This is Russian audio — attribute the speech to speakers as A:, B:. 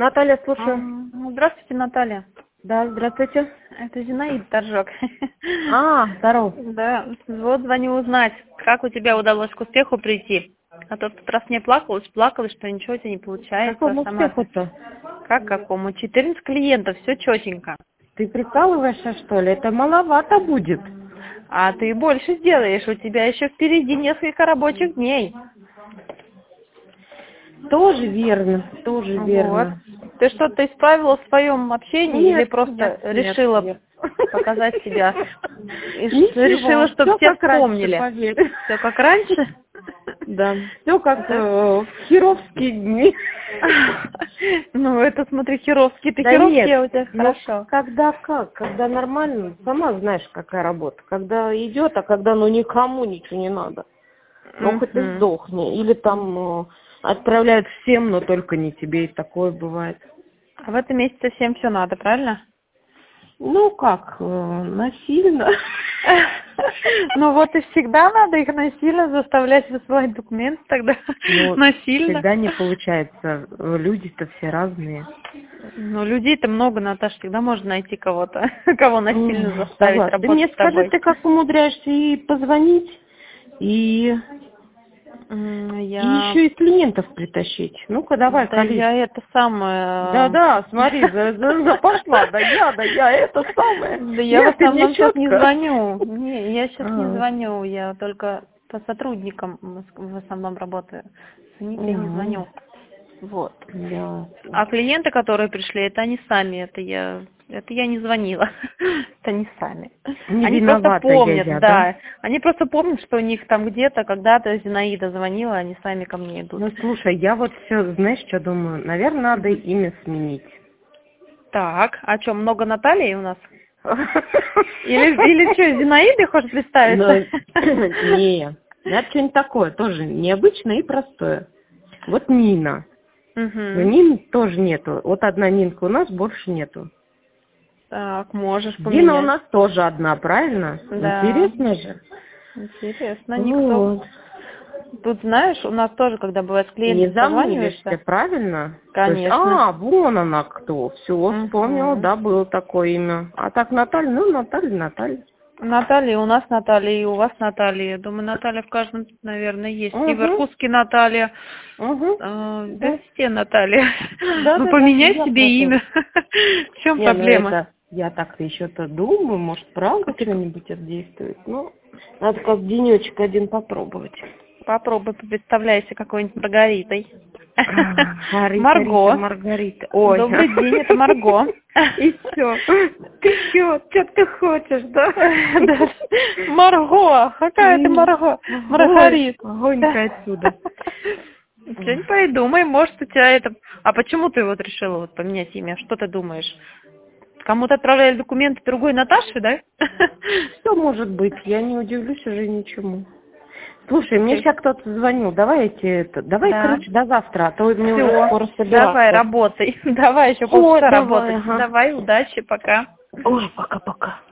A: Наталья, слушаю.
B: Здравствуйте, Наталья.
A: Да, здравствуйте.
B: Это Зинаида Торжок.
A: Здорово.
B: Да, вот звоню узнать, как у тебя удалось к успеху прийти. А то в тот раз мне плакалась, что ничего у тебя не получается.
A: Какому успеху-то?
B: Как какому? 14 клиентов, все четенько.
A: Ты прикалываешься, что ли? Это маловато будет.
B: А ты больше сделаешь, у тебя еще впереди несколько рабочих дней.
A: Тоже верно, тоже верно.
B: Вот. Ты что-то исправила в своем общении или просто решила
A: нет.
B: показать себя? И
A: Ничего,
B: решила, чтобы
A: всё
B: все
A: как раньше,
B: вспомнили?
A: поверь.
B: Все как раньше?
A: Да. Все как в херовские дни.
B: Ну, это, смотри, херовские. Ты
A: Да
B: херовские,
A: нет,
B: у тебя хорошо.
A: когда как? Когда нормально, сама знаешь, какая работа. Когда идет, а когда никому ничего не надо. Ну, хоть ты сдохни. Или там отправляют всем, но только не тебе. И такое бывает.
B: А в этом месяце всем все надо, правильно?
A: Ну, как, насильно.
B: Ну, вот и всегда надо их насильно заставлять высылать документы тогда. Насильно.
A: Всегда не получается. Люди-то все разные.
B: Ну, людей-то много, Наташа, всегда можно найти кого-то, кого насильно заставить работать.
A: Ты мне
B: с тобой.
A: скажи, ты как умудряешься и позвонить, и еще и клиентов притащить. Ну-ка, давай,
B: Да
A: колись.
B: я это самое...
A: Да, смотри, пошла, да я это самое.
B: Да я в основном сейчас не звоню. Не, я сейчас не звоню, я только по сотрудникам в основном работаю. Звонить я не звоню. Вот. А клиенты, которые пришли, это они сами, это я не звонила. Это не сами. Они просто помнят, да. Они просто помнят, что у них там где-то, когда-то Зинаида звонила, они сами ко мне идут.
A: Ну, слушай, я вот все, знаешь, что думаю? Наверное, надо имя сменить.
B: Так, а что, много Натальи у нас? Или что, Зинаиды хочешь представиться?
A: Не, это что-нибудь такое, тоже необычное и простое. Вот Нина. Но Нин тоже нету. Вот одна Нинка у нас, больше нету.
B: Так, можешь поменять.
A: Дина у нас тоже одна, правильно?
B: Да.
A: Интересно же.
B: Интересно, никто. Вот. Тут, знаешь, у нас тоже, когда бывает с клиентом
A: не замылишься, правильно?
B: Конечно.
A: Есть, вон она кто. Все, вспомнила, да, было такое имя. А так Наталья, Наталья.
B: Наталья, у нас Наталья, и у вас Наталья. Я думаю, Наталья в каждом, наверное, есть. И в Иркутске Наталья. Везде Наталья. Ну, поменяй себе имя. В чем проблема?
A: Я так-то еще-то думаю, может, правда что-нибудь отдействует. Ну, надо как денечек один попробовать.
B: Попробуй, представляйся какой-нибудь Маргаритой.
A: Маргарита. Ой.
B: Добрый день, это Марго.
A: И все. Ты что ты хочешь, да?
B: Марго, какая ты Марго? Маргарита.
A: Гонька отсюда.
B: Что-нибудь придумай, может, у тебя это... А почему ты вот решила поменять имя? Что ты думаешь? Кому-то отправляли документы другой Наташи, да?
A: Что может быть? Я не удивлюсь уже ничему. Слушай, мне сейчас кто-то звонил. Давай, короче, до завтра, а то мне уже скоро собираться.
B: Давай, работай. Давай еще полчаса работать. Давай, удачи, пока.
A: Ой, пока-пока.